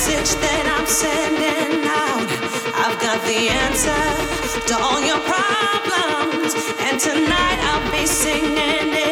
message that I'm sending out. I've got the answer to all your problems, and tonight I'll be singing it.